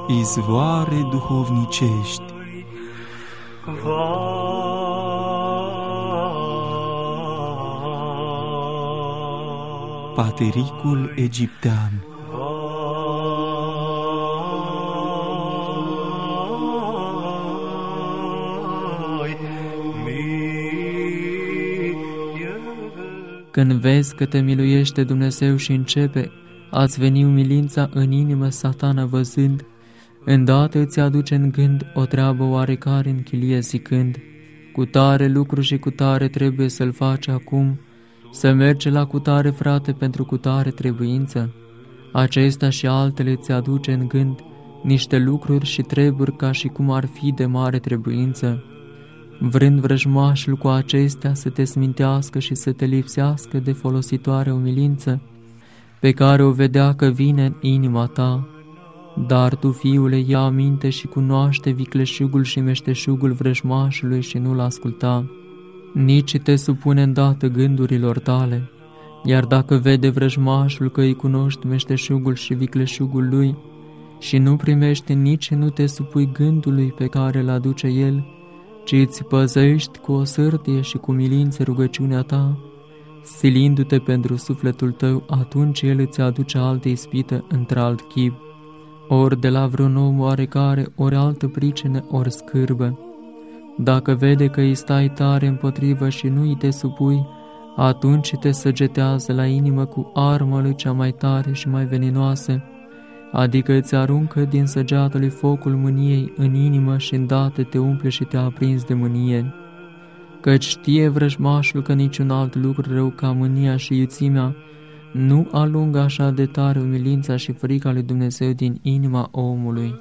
izvoare duhovnicești. Patericul egiptean. Când vezi că te miluiește Dumnezeu și începe a-ți veni umilința în inimă, Satana văzând, îndată îți aduce în gând o treabă oarecare în chilie zicând, cu tare lucru și cu tare trebuie să-l faci acum, să mergi la cutare frate pentru cutare trebuință. Acesta și altele îți aduce în gând niște lucruri și treburi ca și cum ar fi de mare trebuință. Vrând vrăjmașul cu acestea să te smintească și să te lipsească de folositoare umilință, pe care o vedea că vine în inima ta, dar tu, fiule, ia aminte și cunoaște vicleșugul și meșteșugul vrăjmașului și nu-l asculta, nici te supune îndată gândurilor tale, iar dacă vede vrăjmașul că îi cunoști meșteșugul și vicleșugul lui și nu primești, nici nu te supui gândului pe care îl aduce el, ci îți păzești cu o sârtie și cu milință rugăciunea ta, silindu-te pentru sufletul tău, atunci el îți aduce altă ispită într-alt chip, ori de la vreun om oarecare, ori altă pricină, ori scârbă. Dacă vede că îi stai tare împotrivă și nu îi te supui, atunci te săgetează la inimă cu arma lui cea mai tare și mai veninoasă, adică îți aruncă din săgeata lui focul mâniei în inimă și îndată te umple și te aprinzi de mânie. Căci știe vrăjmașul că niciun alt lucru rău ca mânia și iuțimea nu alungă așa de tare umilința și frica lui Dumnezeu din inima omului.